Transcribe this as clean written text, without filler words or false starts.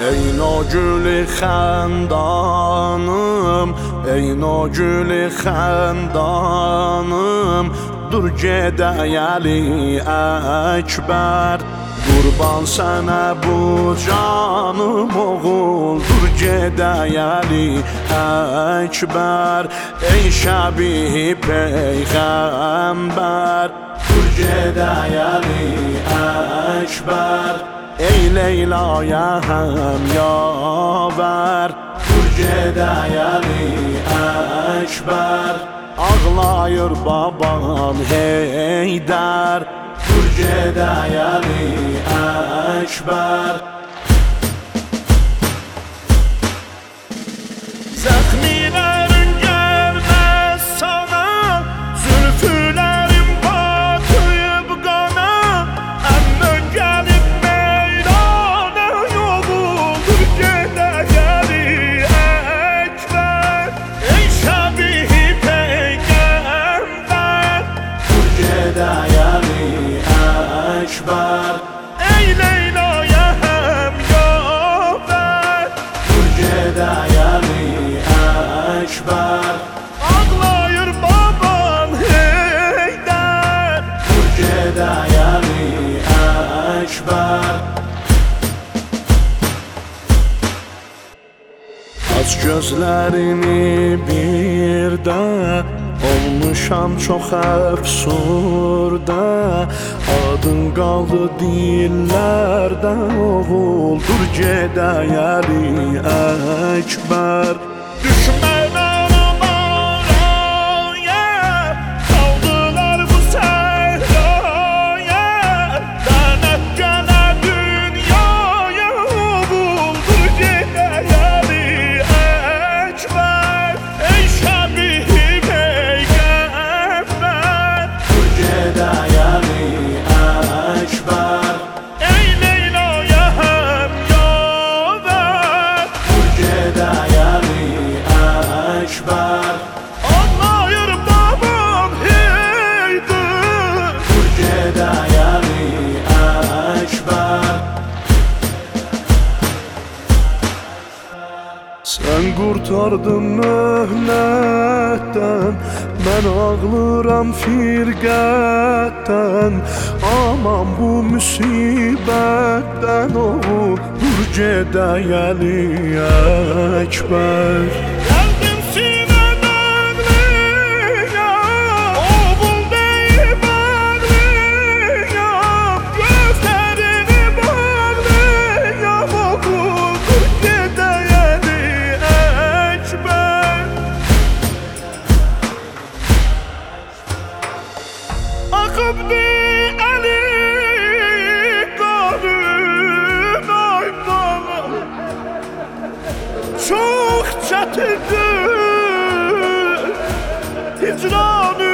Ey nogülü xəndanım, ey nogülü xəndanım, dur gedəyəli Əkbər. Qurban sənə bu canım oğul, dur gedəyəli Əkbər. Ey şəbih peyğəmbər, dur gedəyəli Əkbər. Ey Leyla'ya həm yavər, dur gedəyəli Əkbər. Ağlayır baban Heydər, dur gedəyəli Əkbər. Zəxmilərin gəlməz sana, zülfülərin batıyıb qana. Əmmən gəlib meydana yolul, dur gedəyəli Əkbər. Ey şəbih peyğəmbər, dur gedəyəli Əkbər. Ey Leyla'ya həm yavər, dur gedəyəli Əkbər. Ağlayır baban Heydər, dur gedəyəli Əkbər. Aç gözlərini bir də, olmuşam çox əfsurda. Adın qaldı dillərdə oğul, dur gedəyəli Əkbər. Düşmənlərim araya, qaldılar bu səhraya. Lənət gələ dünyaya oğul, dur gedəyəli Əkbər. Ey şəbih peyğəmbər, dur gedəyəli Əkbər. Ey Leyla'ya həm yavər, dur gedəyəli Əkbər. Ağlayır babam Heydər, dur gedəyəli Əkbər. Sən qurtardın möhnətdən, mən ağlıram firqətdən. Aman bu müsibətdən oğul, dur gedəyəli Əkbər. Gəldim sinədən ağlıyam, oğul deyib ağlıyam. Gözlərini bağlıyam oğul, dur gedəyəli Əkbər. Akıbdı əli qanım ay bana, çox çətindir hicran